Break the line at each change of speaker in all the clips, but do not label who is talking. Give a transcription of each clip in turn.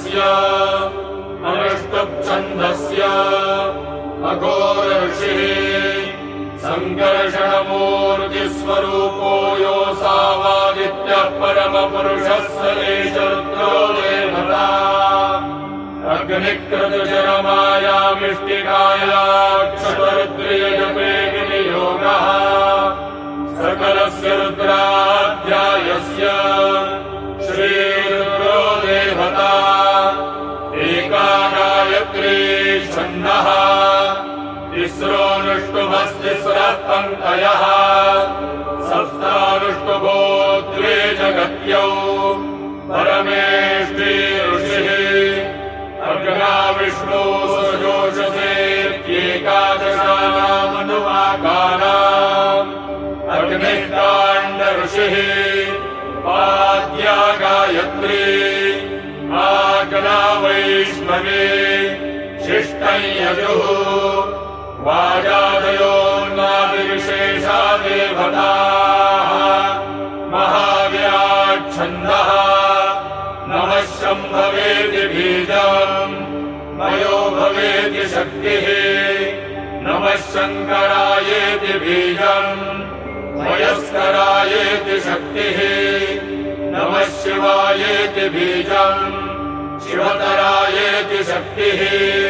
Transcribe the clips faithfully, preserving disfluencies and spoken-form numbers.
छन्दस्य अनुष्टुप्छन्दस्य अघोर ऋषिः सङ्कर्षणमूर्तिस्वरूपो योऽसावादित्यः परमपुरुषः स एष रुद्रो देवता अग्निकृतचरमायामिष्टिकायाक्षतरुद्रियजपे विनियोगः सकलस्य रुद्राध्यायस्य श्रीरुद्रो देवता एका गायत्री छन्दः तिस्रोऽनुष्टुभस्तिस्रः पङ्क्तयः सप्तानुष्टुभो द्वे जगत्यौ परमेष्टि ऋषिः अर्गणा विष्णु सजोषसेत्येकादशानामनुवाकानाम् अग्निकाण्ड ऋषिः पाद्या गायत्री आग्ना वैष्णवी शिष्टं यजुः वाजादयोन्नादिविशेषा देवताः महाव्याच्छन्दः नमः शम्भवेति बीजम् मयो भवेति शक्तिः नमः शङ्करायेति बीजम् मयस्करायेति शक्तिः नमः शिवायेति बीजम् शिवतरायेति शक्तिः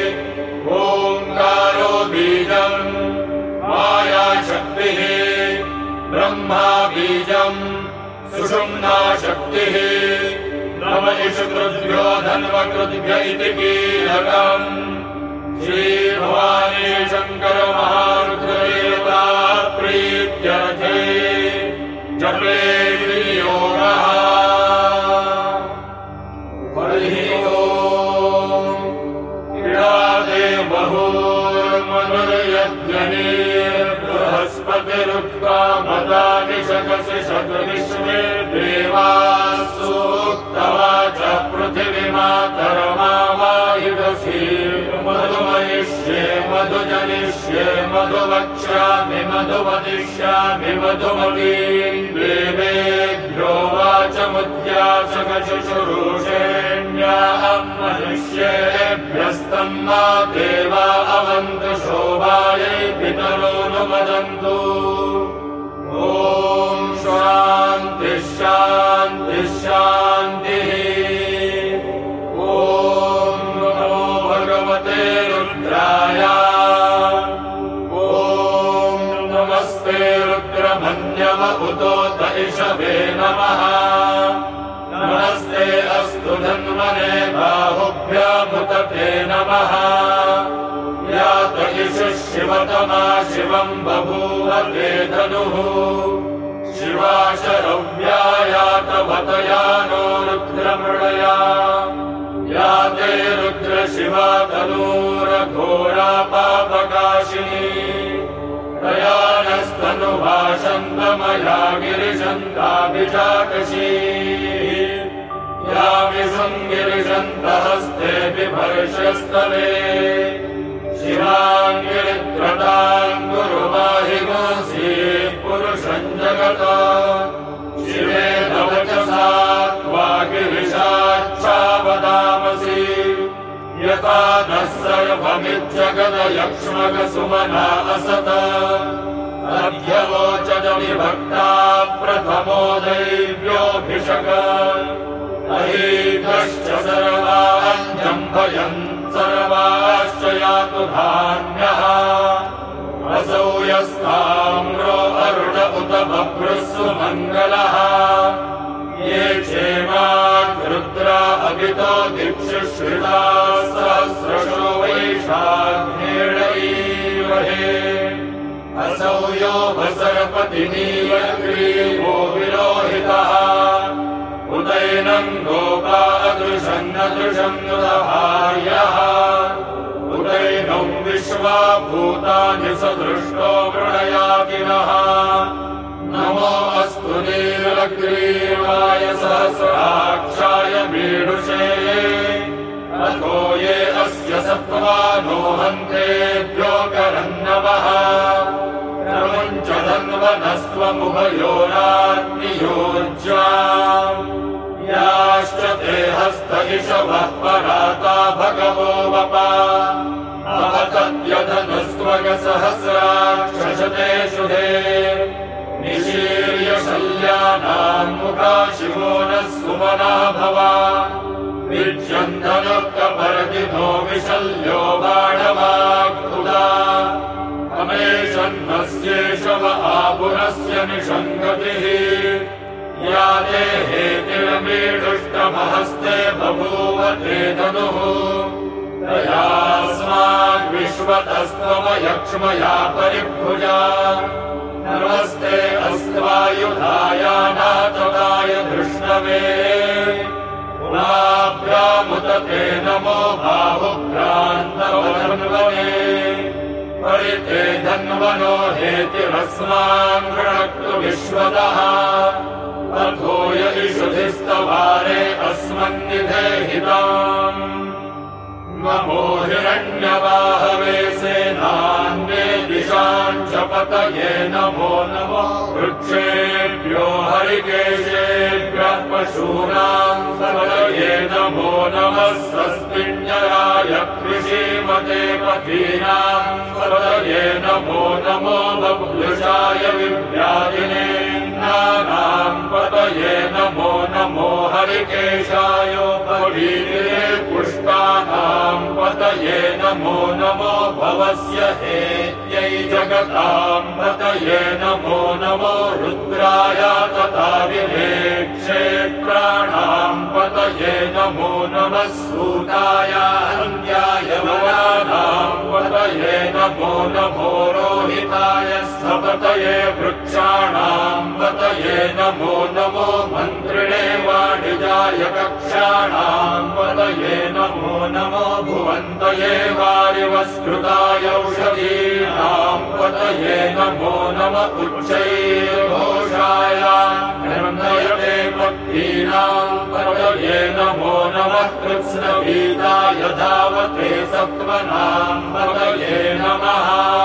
ओङ्कारो बीजम् मायाशक्तिः ब्रह्मा बीजम् सुषुम्ना शक्तिः नम इषुकृद्भ्यो धन्वकृद्भ्य इति कीलकम् श्रीभवानी शङ्कर महारुद्रदेवता प्रीत्यर्थे जपे विनियोगः हरिः ओम् क्रीडादे बहुर्मनुर्यज्ञनीर्बृहस्पतिरुक्तामदानि शकसि शतविश्वे देवाः सूक्तवाच पृथिवीमातरमावाहिदसि मधुमयिष्ये मधुजनिष्ये मधुवक्ष्यामि मधुवदिष्यामि मधुमतीम् देवेभ्यो वाचमुद्यासकशुश्रूषेण्याहम् मनुष्येभ्यस्तम् मा देवा अवन्तु शोभायै पितरोऽनुमदन्तु ॐ शान्ति शान्ति शान्तिः ॐ नमो भगवते रुद्राय ॐ नमस्ते रुद्रमन्यव उतोत इषवे नमः नमस्ते अस्तु धन्वने बाहुभ्यामुत ते नमः यात इषुः शिवतमा शिवम् बभूव ते धनुः शिवा शरव्या यातवतया नो रुद्रमृडया या ते रुद्र शिवा तनूरघोरा पापकाशिनी तया नस्तनुभाषन्तमया गिरिशन्ताभिषाकशी या विशृङ्गिरिशन्तहस्ते बिभर्षस्तवे शिवाम् गिरित्रताम् गुरुवाहि गोसी पुरुषम् जगत शिवे भवचसा त्वा गिरिशाच्छावदामसि यथा नः सर्वमिज्जगदयक्ष्मगसुमना असत अध्यवोचदविभक्ता प्रथमो दैव्योऽभिषक अहीकश्च सर्वाञ्जम्भयन् सर्वाश्च यातु धान्यः असौ यस्ताम्रो अरुण उत बभ्रुः सुमङ्गलः ये क्षेमाग्रुद्रा अभितो दिक्षुश्रिता सहस्रशो वैशाग्नेडैवहे असौ यो भसरपतिनीलग्रीवो विलोहितः उदैनम् गोपा अदृशन्नदृशम् नुदभार्यः उदैनौ विश्वा भूतानि सदृष्टो मृडयातिनः नमो अस्तु नीलग्रीवाय सहस्राक्षाय मीढुषे अथो ये अस्य सत्त्वानो हन्तेभ्यो करन्नवः प्रमुञ्च धन्वनस्त्वमुभयोराग्नियोज्या याश्च ते हस्त इषवः परा देवानाम् मुखा शिवो नः सुमना भवा विज्यन्धनुक्कपर्दिनो विशल्यो बाणवाक्तुदा अमेषन्नस्येषव आपुरस्य निषङ्गतिः या ते हेतिरमीडुष्टमहस्ते बभूव ते धनुः तयास्माद्विश्वतस्त्वमयक्ष्मया परिभुजा नमस्ते अस्त्वायुधाया नाथकाय धृष्णवे उमाभ्यामुत ते नमो बाहुभ्रान्तवधन्वने परिते धन्वनो हेतिरस्मान् गृणक्तु विश्वतः अथोय इषुधिस्तवारे अस्मन्निधेहिताम् नमो हिरण्यवाहवे सेनान्ये दिशाम् च पतये नमो नमो वृक्षेभ्यो हरिकेशेभ्यः पशूनाम् पतये नमो नमः स्वस्मिञ्जराय कृषीमते पथीनाम् पतये नमो नमो बभ्युषाय विव्याधिने नानाम् पतये नमो नमो हरिकेशायोपवीरे पुष्पाणाम् पतये नमो नमो भवस्य हेत्यै जगताम् पतये नमो नमो रुद्राय तथा विवेक्षेत्राणाम् पतये नमो नमः सूताय हन्याय वरानाम् पतये नमो नमो रोहिताय सपतये वृक्षाणाम् पतये नमो नमो मन्त्रिणे वाणिजाय कक्षाणाम् पतये नमो नमो भुवन्तये वारिवस्कृताय औषधीनाम् पतये नमो नम उच्चैर्घोषाय नन्दयते पक्षीणाम् पतये नमो नमः कृत्स्नवीताय धावते सत्त्वनाम् पतये नमः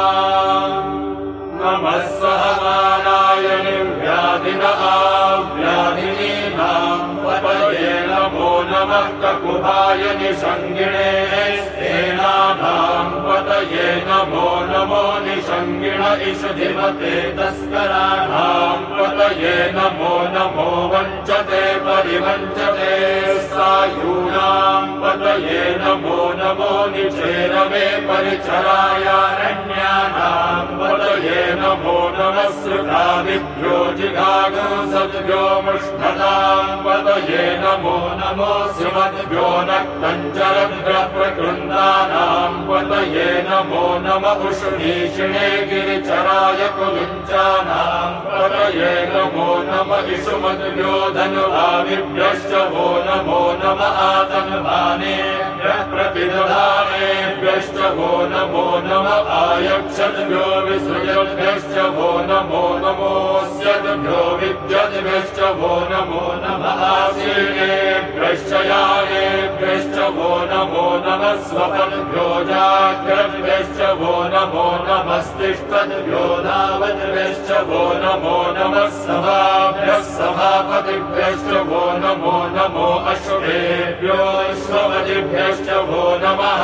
नमः सहमानाय निर्व्याधिन आव्याधिनीनाम् पतये नमो नमः ककुभाय निषङ्गिणे स्तेनानाम् पतये नमो नमो निषङ्गिण इषुधिमते तस्कराणाम् पतये नमो नमो वञ्चते परिवञ्चते सायूनाम् पतये नमो नमो निचेरवे परिचरायारण्यानाम् पतये नमो नमः श्रुतादिभ्यो जिघागुंसद्भ्यो मुष्णताम् पतये नमो नमो श्रीमद्भ्यो नक्तञ्चरभ्यः प्रकृन्दानाम् पतये नमो नम उष्णीषिणे गिरिचराय कुलिञ्चानाम् पतये नमो नम इषुमद्भ्यो धनुभाविभ्यश्च वो नमो नम आतन्वानेभ्यः प्रतिदधानेभ्यश्च वो नमो नम आयक्षद्भ्यो विसृजद्भ्यश्च वो नमो नमोऽस्यद्भ्यो विद्यद्भ्यश्च वो नमो नमः आसीनेभ्यश्च यानेभ्यश्च वो नमो नमः स्वपद्भ्यो जाग्रद्भ्यश्च वो नमो नमस्तिष्ठद्भ्यो धावद्भ्यश्च वो नमो नमः सभाभ्यः सभापतिभ्यश्च वो नमो नमो अश्वेभ्यो अश्वपतिभ्यश्च वो नमः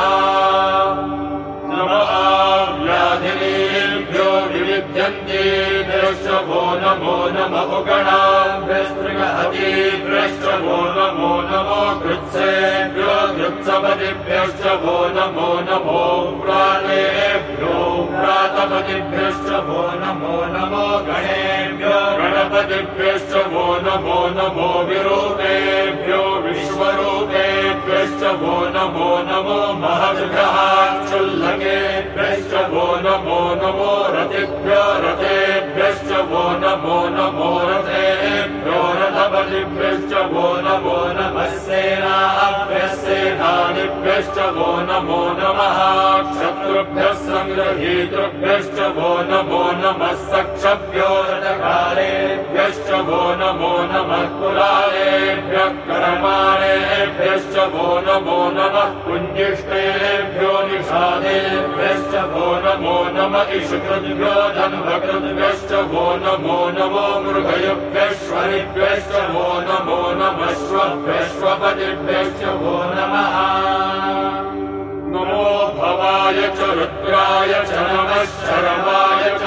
नमः व्याधिनीभ्यो विविध्यन्तेभ्यश्च वो नमो नमः गणाभ्यस्त्रिगहतीभ्यश्च वो नमो नमो कृत्सेभ्यो कृत्सपतिभ्यश्च वो नमो नमो व्रातेभ्यो व्रातपतिभ्यश्च वो नमो नमो गणेभ्यो गणपतिभ्यश्च वो नमो नमो विरूपेभ्यो विश्वरूपेभ्यश्च वो नमो नमो महद्भ्यः क्षुल्लकेभ्यश्च वो नमो नमो रथिभ्यो रथेभ्यश्च वो नमो नमो रथेभ्यो रथपतिभ्यश्च वो नमो नमः सेनाभ्यः सेनानिभ्यश्च वो नमो नमः शत्रुभ्यः सङ्गृहीतृभ्यश्च वो नमो नमः सक्षभ्यो रथकारेभ्यश्च वो नमो नमः कुलालेभ्यः कर्माणेभ्यश्च वो नमो नमः कुञ्जिष्टेभ्यो निषादेभ्यश्च वो नमो नमः इषुकृद्भ्यो धन्वकृद्भ्यश्च वो नमो नमो मृगयुभ्यश्वरिभ्यश्च वो नमो नमः श्वभ्यश्वपतिभ्यश्च वो नमः नमो भवाय च रुद्राय च नमः शरवाय च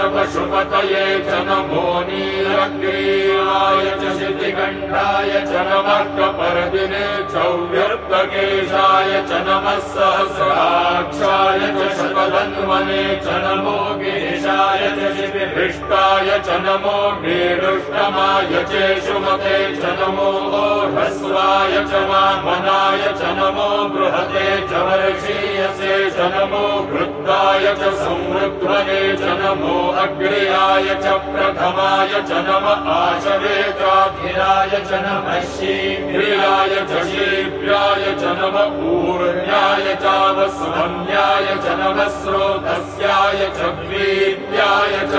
पशुपतये च नमो नीलग्रीवाय च शितिकण्ठाय च नमः कपर्दिने चौव्यर्ककेशाय च नमः सहस्राक्षाय च शतधन्वने च नमो गिरिशाय च शितिभृष्टाय च नमो नीरुष्टमाय चेषुमते च नमो ह्रस्वाय च वामनाय च नमो बृहते च वर्षीयसे च नमो वृद्धाय च संवृध्वने च नमो अग्र्याय च प्रथमाय च नम आशवे चाधिराय च नमः शीघ्राय च शीघ्राय च नमः ऊर्ण्याय चावस्वन्याय च नमः स्रोतस्याय च वीर्याय च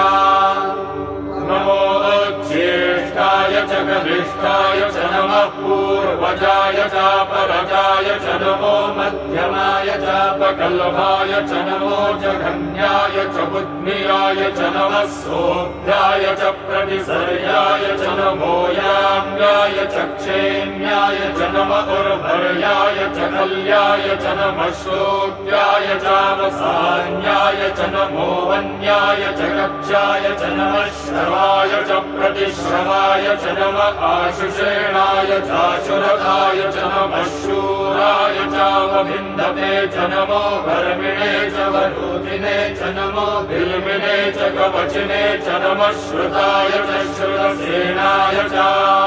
नमो ज्येष्ठाय च कनिष्ठाय च नमः पूर्वजाय चापरजाय च नमो मध्यमाय चापकल्भाय च नमो जघन्याय च बुद्ध्याय च नमः सोऽभ्याय च प्रतिसर्याय च नमो याम्याय च क्षेम्याय च नमः उर्भर्याय च कल्याय च नमः श्रोत्याय चावसान्याय च नमो वन्याय च कक्षाय च नमः श्रवाय च प्रतिश्रवाय च नमः आशुषेणाय चाशुरथाय च नमः शूराय चावभिन्दते च नमो वर्मिणे च वरूधिने च नमो बिल्मिने च कवचिने च नमः श्रुताय च श्रुतसेनाय च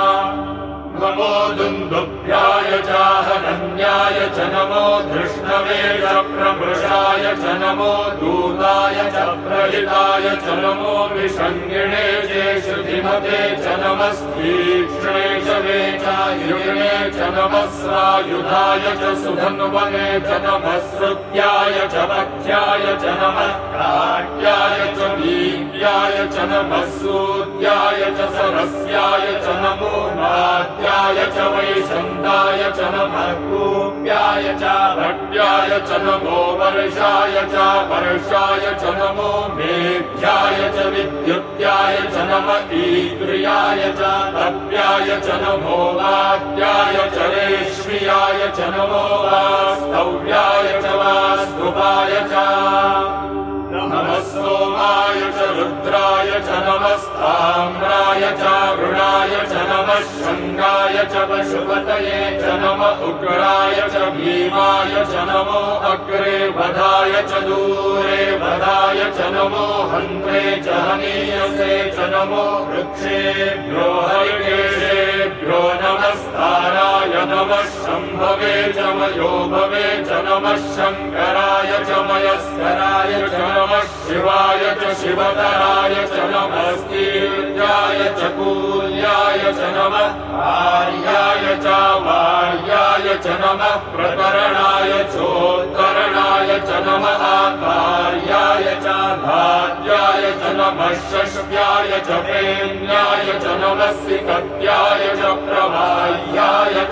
नमो दुन्दुभ्याय चाहनन्याय च नमो धृष्णवे च प्रमृषाय च नमो दूताय च प्रहिताय च नमो विषङ्गिणे चेषुधिमते च नमस्तीक्ष्णे च वेचायुगिने च नमः स्वायुधाय च सुधन्वने च नमः श्रुत्याय च पथ्याय च नमः काट्याय च वीर्याय च नमः सूत्याय च सरस्याय च नमो नाद्याय च वैशन्ताय च नमः कूप्याय च भट्याय च नमो वर्षाय च वर्षाय च नमो मेघ्याय च विद्युत्याय च नमः ईद्रियाय च तप्याय च नमो वाद्याय च रेश्म्याय च नमो वास्तव्याय च वास्तुपाय च नमः सोमाय च रुद्राय च नमस्ताम्राय च वृणाय च नमः शङ्गाय च पशुपतये च नमः उग्राय च भीमाय च नमो अग्रे वधाय च दूरे वधाय च नमो हन्त्रे च हनीयसे च नमो वृक्षेभ्यो हरिकेशेभ्यो नमस्ताराय नमः शम्भवे च मयो भवे च नमः शङ्कराय च मयस्कराय च नमः शिवाय च शिवतराय च नमस्तीर्याय च कूल्याय च नमः आर्याय च वार्याय च नमः प्रकरणाय चोत्तरणाय च नमः आकार्याय च धार्याय च नमः शश्व्याय च प्रेम्याय च नमः सिकत्याय च प्रवाह्याय च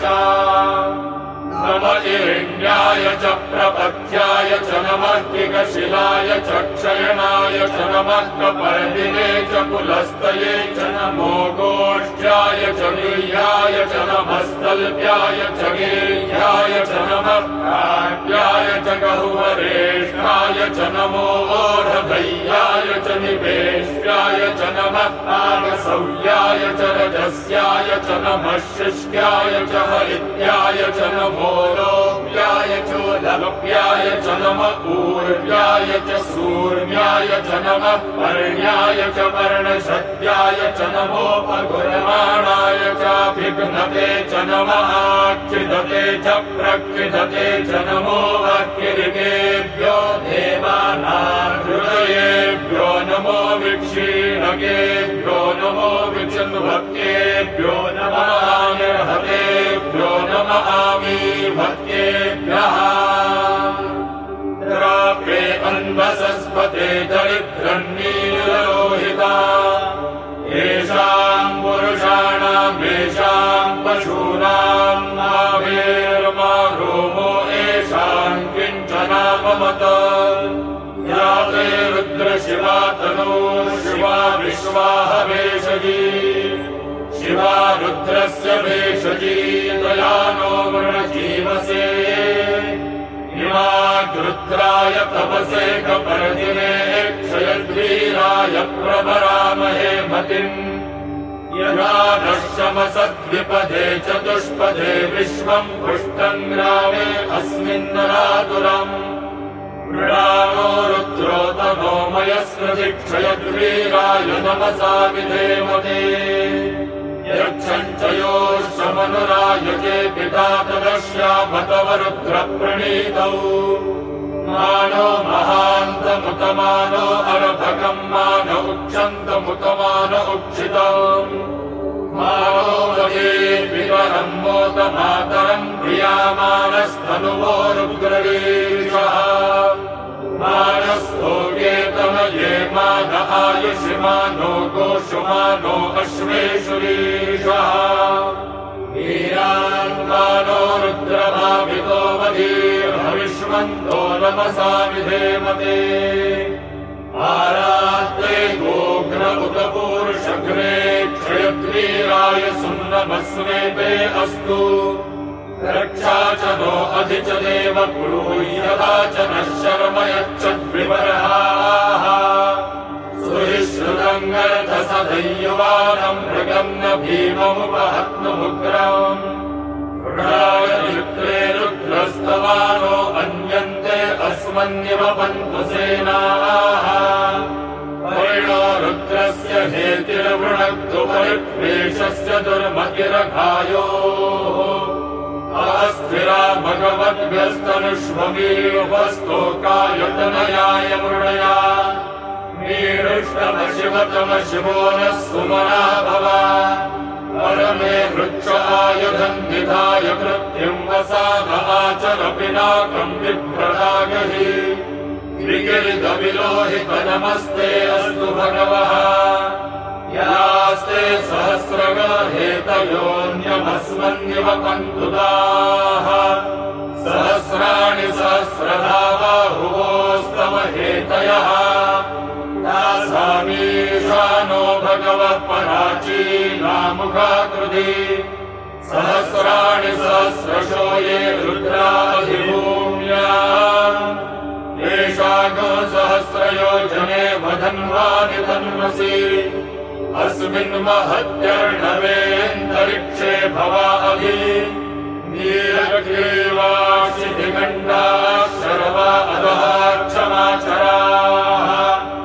नमः हिरण्याय च प्रपथ्याय च नमः किकशिलाय च क्षयणाय च नमः कपर्दिने च पुलस्तये च नमो गोष्ठ्याय च वीर्याय च नमः स्तल्प्याय च गेह्याय च नमः काट्याय च गहुवरेष्ठाय च नमो ओढभय्याय च निवेश्याय च नमः आगसव्याय च रजस्याय च नमः शिष्याय च हरित्याय च नमो लोप्याय चोदलप्याय च नमः ऊर्व्याय च सूर्याय च नमः पर्ण्याय च पर्णशत्याय च नमो अगुरमाणाय चाभिघ्नते च नमः क्षिधते च प्रक्षिधते च नमो वक्किरिकेभ्यो देवानाहृदयेभ्यो नमो विक्षीणकेभ्यो नमो विचिन्भक्तेभ्यो नमः निर्हतेभ्यो नमः भक्तेभ्यः द्रापे अन्वसस्पते दरिद्रन्नीललोहिता येषाम् पुरुषाणाम् येषाम् पशूनाम् नाभेर्मा रोमो येषाम् किञ्चनाममत या ते रुद्रशिवा तनो शिवा विश्वाह भेषजी शिवा रुद्रस्य भेषजी दयानो वृणजीवसे इमाग्रुद्राय तपसे कपर्दिने क्षयद्वीराय प्रभरामहे मतिम् यदा नश्यमसद्विपदे चतुष्पदे विश्वम् पुष्टम् ग्रामे अस्मिन्नरातुरम् मृडानो रुद्रोतमो मयस्मृति क्षयद्वीराय नमसा विधेमते यच्छञ्चयोश्चमनुरायजे पिता तदश्यामतव रुद्रप्रणीतौ मानो महान्तमुतमानो अरभकम् मान उक्षन्तमुतमान उक्षितम् मानो वये विवरम् मोतमातरम् प्रियामानस्तनुवो रुद्रवीर्षः मानस्तोकेतनये मान आयुषिमानो गोषुमानो अश्वेषु वीर्षः वीरान्मानो रुद्रभावितो वधीर्हविष्मन्तो नमसा विधेमते आरात्ते गोघ्न उत पूरुषघ्ने क्षयद्वीराय सुन्नमस्मेते अस्तु रक्षा च नो अधि च देव ब्रूयदा च नः शर्म यच्छद्विवरहाः सुहिश्रुतङ्गर्थसधैयुवानम् मृगम् न भीममुपहत्नुमुग्रम् वृणाययुक्ते रुद्रस्तवानो अन्यन्ते अस्मन्निव पन्तु सेनाः परिणो रुद्रस्य हेतिर्वृणक्तु परिक्लेशस्य दुर्मतिरघायोः अस्थिरा भगवद्भ्यस्तनुष्वमीवस्तोकायतनयाय मृडया मीरुष्टमशिवतमशिवो नः सुमना भव परमे वृक्ष आयुधम् निधाय कृत्यम् वसाम आचर पिनाकम् बिभ्रदागहि विगिरितविलोहित नमस्ते अस्तु भगवः यास्ते सहस्रगहेतयोऽन्यमस्मन्निव पन्तुताः सहस्राणि सहस्रधा बाहुवोस्तव हेतयः तासामीशानो भगवः पराचीनामुखाकृति सहस्राणि सहस्रशो ये रुद्राधिभूम्या येषागो सहस्रयोजने वधन्वानि तन्मसि अस्मिन् महत्यर्णवेऽन्तरिक्षे भवा अभि नीलग्रीवाक्षिदिगण्डाः शर्वा अधः क्षमाचराः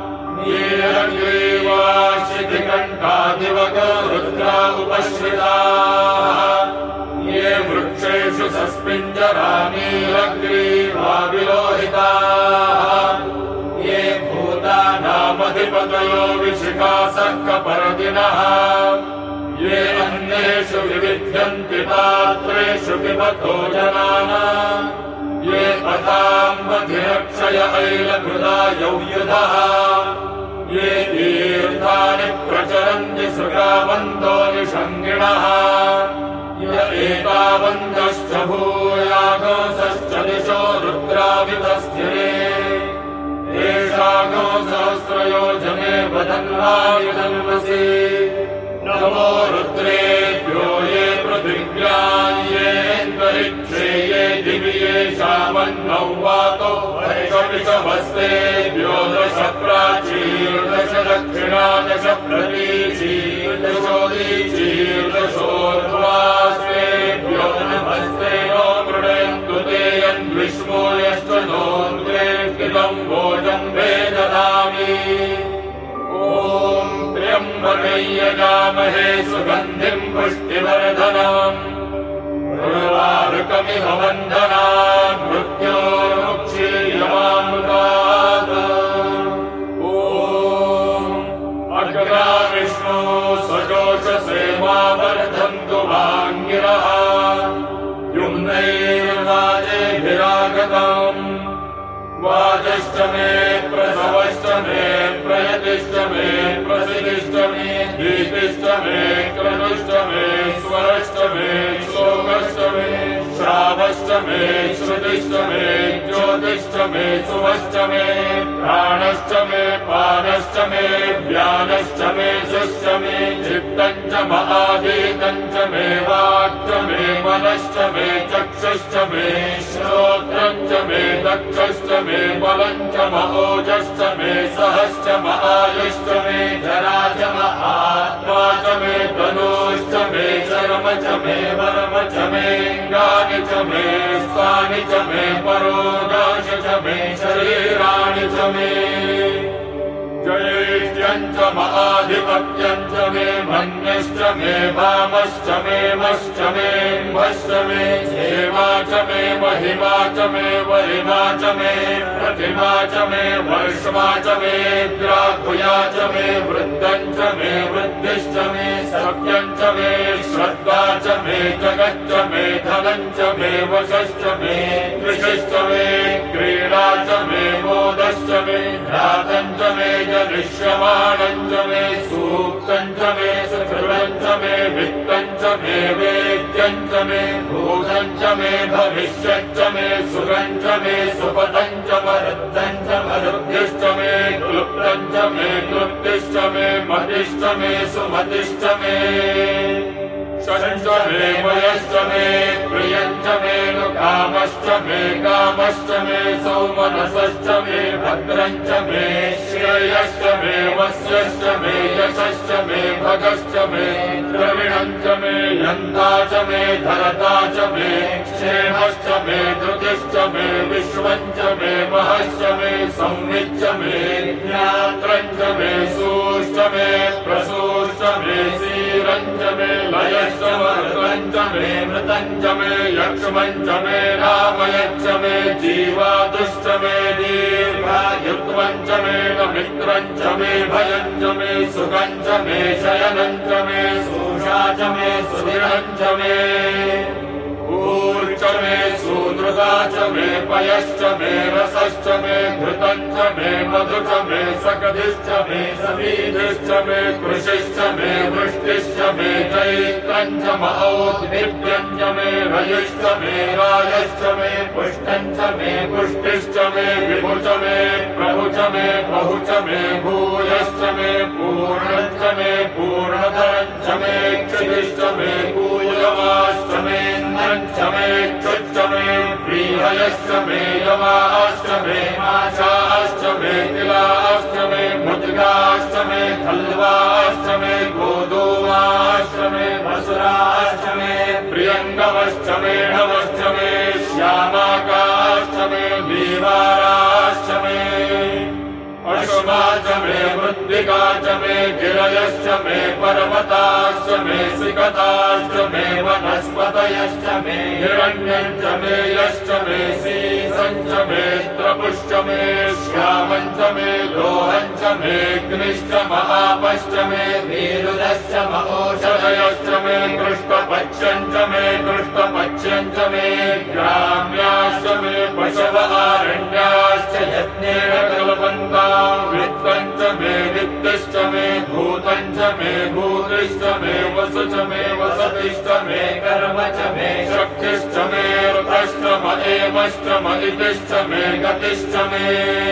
नीलग्रीवाक्षिदिगण्डादिवग रुद्रा उपश्रिताः ये वृक्षेषु सस्मिञ्जरा नीलग्रीवा विलोहिताः ये भूतानामधिपतयो विशिखासः कपर्दिनः ये अन्येषु विविध्यन्ति पात्रेषु पिबतो जनानाम् ये पथाम्बधिरक्षय ऐलभृदा यौयुधः ये तीर्थानि प्रचरन्ति सृगावन्तो निषङ्गिणः य एतावन्तश्च भूयागोसश्च दिशो रुद्रावितस्थिरे येषागो सहस्रयोजने वदन्वायुधन्वसि नमो रुद्रेभ्यो ये पृथिव्याम् येऽन्तरिक्षे ये दिवि येषामन्नौ वातो वर्षविषमस्तेभ्यो दश प्राचीर्दश दक्षिणा दश प्रतीचीर्दशोदीचीर्दशोर्ध्वास्तेभ्यो नमस्ते नो मृडयन्तु ते यन्विष्मो यश्च नोऽन्वेष्टितम् भोजम् वेददामि ॐ त्र्यम्बकैयजामहे सुगन्धिम् पुष्टिवर्धनम् उर्वारुकमिह वन्दनान् मृत्योर्मुक्षीयमामृतात् ॐ अग्रा विष्णो सजोषसे मा वर्धन्तु वाङ्गिरः युम्नैर्वाजेभिरागतम् वाजश्च मे प्रसवश्च मे प्रयतिश्च मे प्रसिद्धिश्च मे गीतिश्च मे क्रतुश्च मे स्वरश्च मे श्लोकश्च मे श्रावश्च मे श्रुतिश्च मे ज्योतिश्च मे सुवश्च मे प्राणश्च मे पानश्च मे व्यानश्च मे सुश्च मे चित्तञ्च महाधीतञ्च मे वाक्च मे मनश्च मे चक्षुश्च मे श्रोत्रं च मे दक्षश्च मे बलं च महोजश्च मे सहश्च आयुश्च मे जरा च आत्मा च मे तनूश्च मे शर्म च मे वर्म च मे गानि च मे स्थानि च मे परोगाश च मे शरीराणि च मे जयेत्यं च महाधिपत्यं च मे मन्यश्च मे वामश्च मे मश्च मे भश्च मे क्षेमा च मे महिमा च मे वरिमा च मे प्रतिमा च मे वर्ष्मा च मे द्राघुया च मे वृद्धं च मे वृद्धिश्च मे सत्यं च मे श्रद्धा च मे जगच्च मे धनं च मे वशश्च मे कृषिश्च मे क्रीडा च मे मोदश्च मे ध्यातं च मे दृश्यमानं च मे सूक्तं च मे सुकृतं च मे वित्तं च मे वेद्यं च मे भूतं च मे भविष्यं च मे सुखं च मे सुपदं च मरुद्धं च मरुद्धिश्च मे क्लुप्तं च मे क्लुप्तिश्च मे मतिश्च मे सुमतिश्च मे शशंश्च मे वयश्च मे प्रियञ्च मे कामश्च मे कामश्च मे सौमनसश्च मे भद्रञ्च मे श्रेयश्च मे वस्यश्च मे यशश्च मे भगश्च मे द्रविणञ्च मे यन्ता च मे धरता च मे क्षेमश्च मे धृतिश्च मे विश्वञ्च मे महश्च मे संविच्च मे ज्ञात्रञ्च मे सूश्च मे प्रसूश्च मे सीरञ्च मे लयश्च मरुतञ्च मे मृतञ्च मे यक्ष्मञ्च मे रामयच्च मे जीवादुश्च मे दीर्घायुत्वञ्च मे मित्रञ्च मे भयञ्च मे सुखञ्च मे शयनञ्च मे सूषा च मे सुदृढञ्च मे ऊर्च मे सूदृता च मे पयश्च मे रसश्च मे घृतञ्च मे मधु च मे सकधिश्च मे समीधिश्च मे कृषिश्च मे वृष्टिश्च मे चैत्रञ्च महोद्भिद्यञ्च मे रयुश्च मे रायश्च मे पुष्टञ्च मे पुष्टिश्च मे विभु च मे प्रभु च मे बहु च मे भूयश्च मे पूर्णञ्च मे पूर्णधरञ्च मे क्षितिश्च मे पूयमाश्च मे च मे क्षुच्च मे व्रीहयश्च मे यमाश्च मे माशाश्च मे तिलाश्च मे मुद्गाश्च मे खल्वाश्च मे गोधूमाश्च मे मसुराश्च मे प्रियङ्गमश्च मे नमश्च मे श्यामाकाश्च मे वीवाराश्च मे अश्वा च मे मृत्तिका च मे गिरयश्च मे पर्वताश्च मे सिकताश्च मे वनस्पतयश्च मे हिरण्यञ्च मे यश्च मे सीसञ्च मे त्रपुश्च मे श्यामञ्च मे लोहञ्च मे अग्निश्च महापश्च मे वीरुदश्च महोषधयश्च मे कृष्णपक्ष्यञ्च मे कृष्णपक्ष्यञ्च मे ग्राम्याश्च मे पशव आरण्याश्च यज्ञेन कल्पन्ता वित्तञ्च मे वित्तिश्च मे भूतञ्च मे भूतिश्च मे वसु च मे वसतिश्च मे कर्म च मे शक्तिश्च मे ऋतश्च म एवश्च म इतिश्च मे गतिश्च मे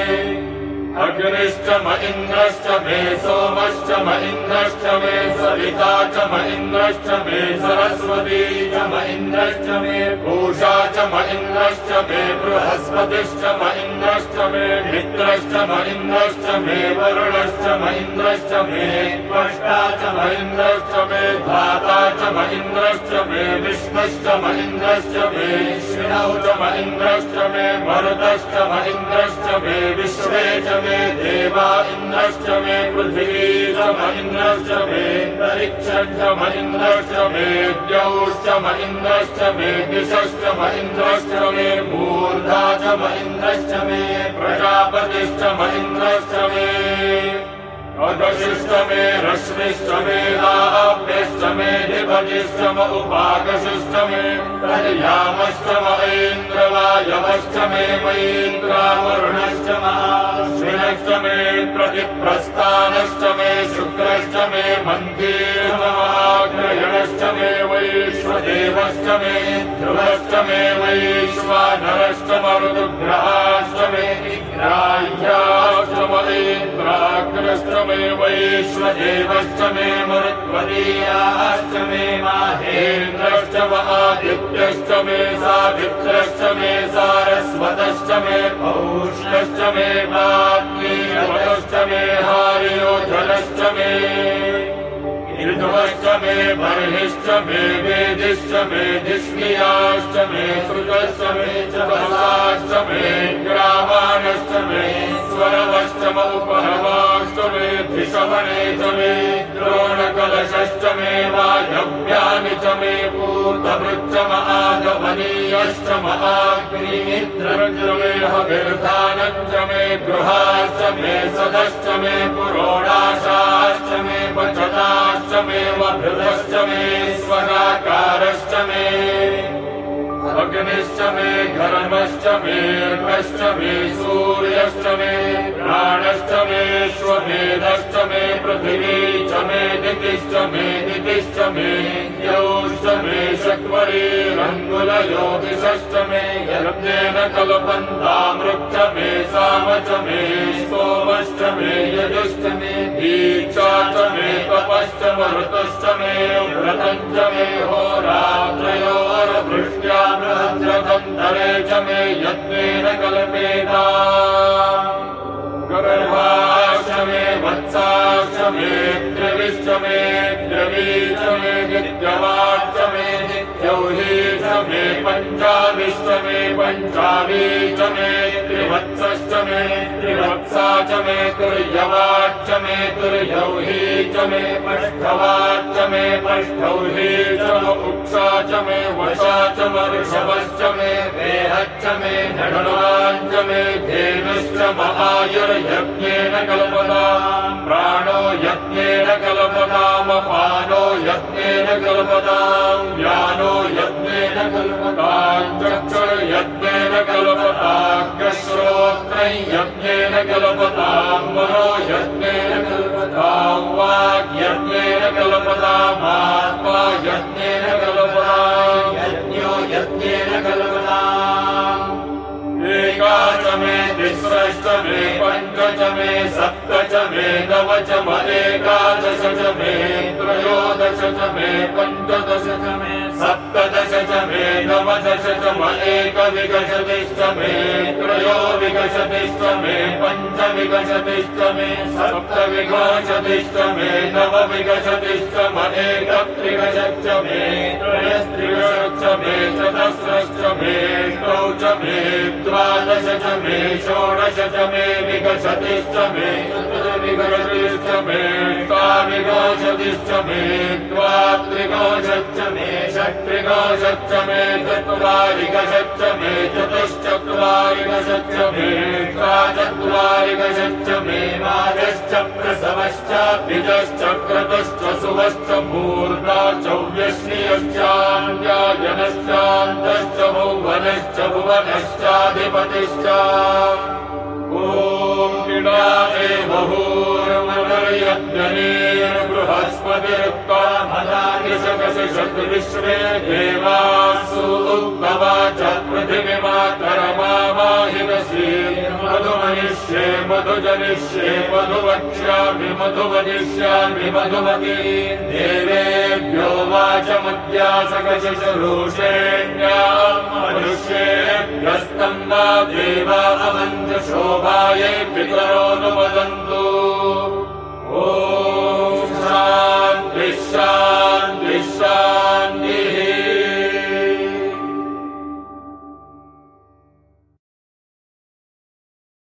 अग्निश्च म इन्द्रश्च मे सोमश्च म इन्द्रश्च मे सविता च म इन्द्रश्च मे सरस्वती च म इन्द्रश्च मे पूषा च म इन्द्रश्च मे बृहस्पतिश्च म इन्द्रश्च मे मित्रश्च म इन्द्रश्च मे वरुणश्च म इन्द्रश्च मे त्वष्टा च म इन्द्रश्च मे धाता च म इन्द्रश्च मे विष्णुश्च म इन्द्रश्च मे श्रिणौ च म इन्द्रश्च मे मरुतश्च म इन्द्रश्च मे विश्वे च मे देवा इन्द्रश्च मे पृथिवी च म इन्द्रश्च मे अन्तरिक्षं च म इन्द्रश्च मे द्यौश्च म इन्द्रश्च मे दिशश्च म इन्द्रश्च मे मूर्धा च म इन्द्रश्च मे प्रजापतिश्च म इन्द्रश्च मे अदशिश्च मे रश्मिश्च मे लाभ्यश्च मे धिपतिश्च म उपाकशिश्च मे पर्यामश्च म ऐन्द्रवायवश्च मे मयीन्द्रावरुणश्च म अश्विनश्च मे प्रतिप्रस्थानश्च मे शुक्रश्च मे मन्तीर्ममाग्रयणश्च मे वैश्वदेवश्च मे ध्रुवश्च मे वैश्वानरश्च मरुदुग्रहाश्च मे ग्राह्याश्च म ऐन्द्राग्रश्च मे वैश्वदेवश्च मे मरुत्वदीयाश्च मे माहेन्द्रश्च म आदित्यश्च मे सावित्रश्च मे सारस्वतश्च मे पौष्णश्च मे वाग्मीवतश्च मे हार्योजलश्च मे ऋतवश्च मे बर्हिश्च मे वेदिश्च मे धिष्णियाश्च मे श्रुतश्च मे चतसाश्च मे ग्रावाणश्च मे स्वरवश्च मौपहवाश्च मे धिषवणे च मे द्रोणकलशश्च मे वायव्यानि च मे पूतभृच्च महागवनीयश्च महाग्निमित्रश्च मे हविर्धानश्च मे गृहाश्च मे सदश्च मे पुरोडाशाश्च मे पचताश्च मे वभृतश्च मे स्वराकारश्च मे अग्निश्च मे घर्मश्च मे अर्कश्च मे सूर्यश्च मे प्राणश्च मे श्वमेधश्च मे पृथिवी च मे दितिश्च मे दितिश्च मे यौश्च मे शक्वरीरङ्गुलयोतिषश्च मे यज्ञेन कल्पन्तामृक् च मे साम च मे सोमश्च मे यजुश्च मे दीक्षा च मे तपश्च मरुतश्च मे व्रतम् च मे होरात्रयोर्वृष्ट्या बृहद्रथन्तरे च मे यज्ञेन कल्पेता गर्भाश्च मे वत्साश्च मे द्रविश्च मे द्रवी च मे दिद्यवाश्च मे दिद्यौही च मे पञ्चाभिश्च मे पञ्चावी च मे त्रिवत्सश्च मे त्रिवत्सा च मे तुर्यवाच्च मे तुर्यौही च मे पष्ठवाच्च मे पष्ठौही च उक्षा च मे वशा च मर्षवश्च मे वेहच्च मे नडवाञ्च मे धेनुश्च महायुर्यज्ञेन कल्पताम् प्राणो यज्ञेन कल्पताम् अपानो यज्ञेन कल्पताम् व्यानो यज्ञेन कल्पताम् चक्षुर्यज्ञेन कल्पताम् श्रोत्रं यज्ञेन कल्पताम् मनो यज्ञेन कल्पताम् वाक् यज्ञेन कल्पताम् आत्मा यज्ञेन कल्पताम् यज्ञो यज्ञेन कल्पताम् एका च मे तिस्रश्च मे पञ्च च मे सप्त च मे नव च म एकादश च मे त्रयोदश च मे पञ्चदश च मे सप्तदश च मे नवदश च म एकविंशतिश्च मे त्रयोविंशतिश्च मे पञ्चविंशतिश्च मे सप्तविंशतिश्च मे नवविंशतिश्च म एकत्रिंशच्च मे त्रयस्त्रिंशच्च मे चतस्रश्च मे नौ च मे द्वादश च मे षोडश च मे विंशतिश्च मे चतुर्विंशतिश्च मे द्वाविंशतिश्च मे द्वात्रिंशच्च मे षट्त्रिंशच्च मे चत्वारिंशच्च मे चतुश्चत्वारिंशच्च मे त्रयश्चत्वारिंशच्च मे माघश्च प्रसवश्च द्विजश्च क्रतुश्च सुवश्च मूर्धा चौव्यश्नियश्चान्यायनश्चान्तश्च भुवनश्च भुवनश्चाधिपतिश्च ॐ क्रीडाते बहुर्मदर्यज्ञनीर्बृहस्पतिरुक्तामदानि शकशषद्विश्वे देवासु उद्भवा च पृथिवीमातरमावाहिनसि मधुमनिष्ये मधुजनिष्ये मधुवक्ष्यामि मधुवदिष्यामि मधुमती देवेभ्यो वाचमद्यासकशशुरूषेण्याम् मनुष्येभ्यस्तम् वा देवा अवन्त शोभायै पितरो नु वदन्तु।